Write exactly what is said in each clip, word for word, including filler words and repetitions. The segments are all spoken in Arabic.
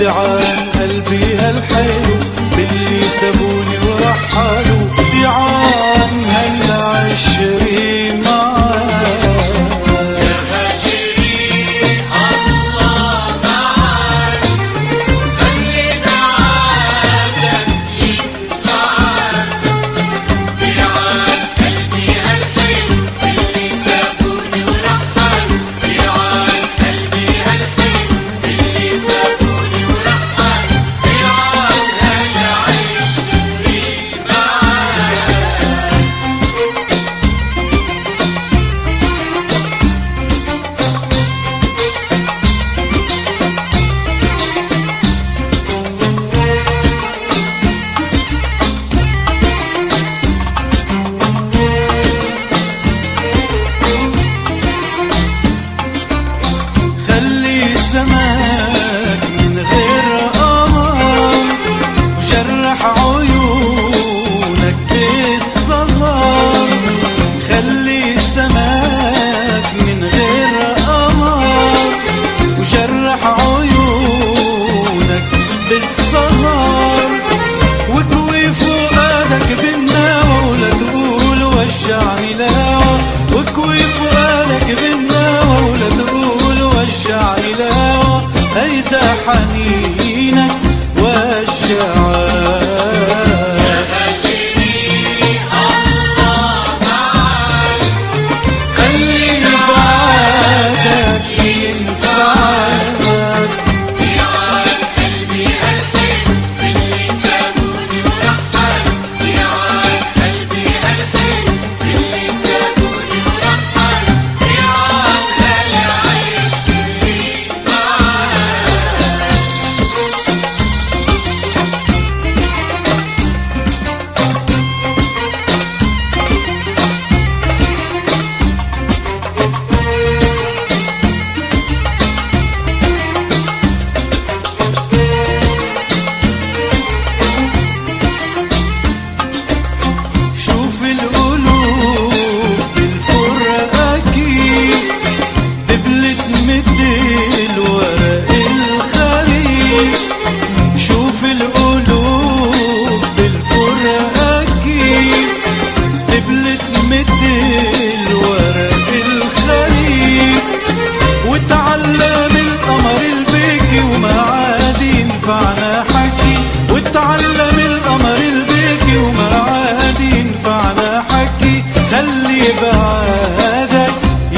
ودعان قلبي هالحلو باللي سابوني ورحلوا، دعان هالعشري معاك. يا هاشمي الله معاك، خلي دعاتك ينفعك، دعان قلبي هالحلو باللي سابوني ورحلوا، دعان قلبي هالحلو باللي سابوني ورحلوا، دعان هالعشري معاك. خلي سماك من غير قمر وجرح عيونك بالصغر، خلي سماك من غير قمر وجرح عيونك بالصغر، واكوي فؤادك بالنوى ولا تقول وجعني الهوى، واكوي فؤادك بالنوى ولا تقول وجعني الهوى، هيدا حنينك وجعان. يا هاشمي الله معاك، خلي بعدك ينفعك، دعان قلبي هالحلو باللي سابوني ورحلوا، دعان قلبي هالحلو باللي سابوني ورحلوا، دعان هالعشري معاك. شوف القلوب بالفرقة كيف دبلت مد الورق الخريف، شوف القلوب بالفرقة كيف دبلت مد الورق الخريف، وتعلم القمر البكي وما عاد ينفعنا حكي، وتعلم القمر البكي وما عاد ينفعنا حكي، خلي بعدك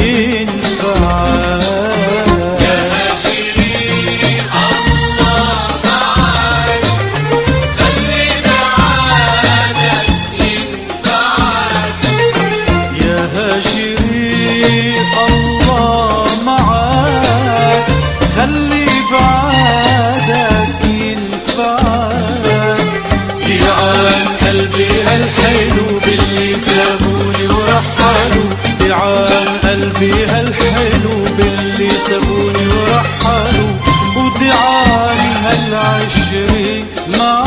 ينفعك. يا هاشمي الله معاك، خلي دعاتك ينفعك، يا هاجري الله معاك، خلي بعدك ينفعك، دعان قلبي هالحلو باللي سابوني ورحلوا، دعان قلبي هالحلو باللي سابوني ورحلوا، ودعان هالعشري معاك.